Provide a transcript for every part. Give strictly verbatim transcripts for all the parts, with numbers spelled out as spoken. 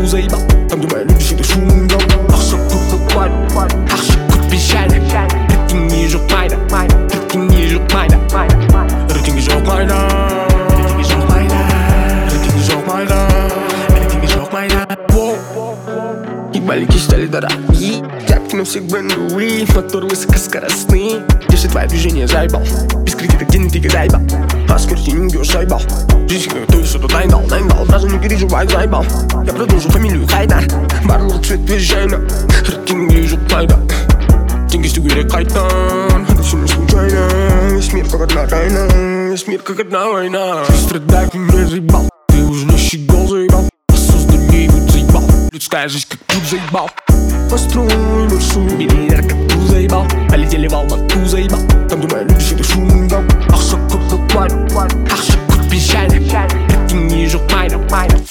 заебал. Там, где мои люди всегда шум дал. Ақша көп бай, ақша көтпей жайды. Рейтинге жоқ майда, рейтинге жоқ майда, рейтинге жоқ майда, рейтинге жоқ майда, рейтинге жоқ майда, рейтинге жоқ майда. Ебальники стали дорогие, тряпки на всех брендовые, моторы высокоскоростные. Если твои движения заебал, без кредита где-нибудь фига заебал. А скорости не убьешь заебал. Жизнь как то есть что-то найдал, найдал. Сразу не переживай, заебал. Я продолжу фамилию Хайдар. Барлық цвет движения, рейтинге жоқ майда. Деньги стюгили кайтан, это все не случайно. Весь мир как одна тайна, весь мир как одна война. Ты страдай, ты не заебал, ты уже не щегол заебал. Создание будет заебал, людская жизнь как тут заебал. Построй маршрут, миллионер как тут заебал. Полетели в Алмату заебал, там где мои люди всегда шум дал. Ақша көп бай, ақша көтпей жайды. Рейтинге жоқ майда.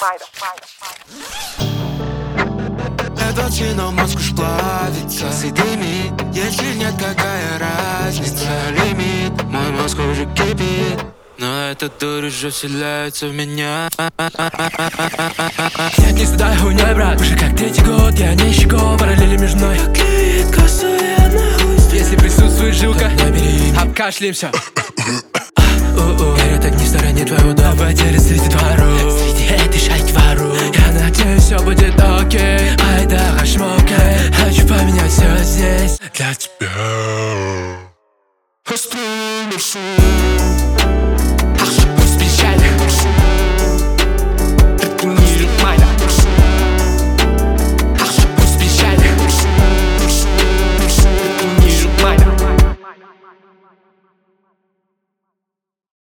Этот чином мозг уж плавится с идеями, если нет, какая разница. Лимит, мой мозг уже кипит, но эта дурь уже вселяется в меня. Нет, не стыдай хуйней, брат. Уже как третий год, я не щегол. Параллели между мной клеит косу, я нахуй. Если присутствует жилка, набери, обкашлемся. Горят огни в стороне твоего дома, потери среди дворов. Среди этой шайки воров. Я надеюсь, все будет окей. Ай да, хашмокей. Хочу поменять все здесь для тебя. Построй маршрут, ақша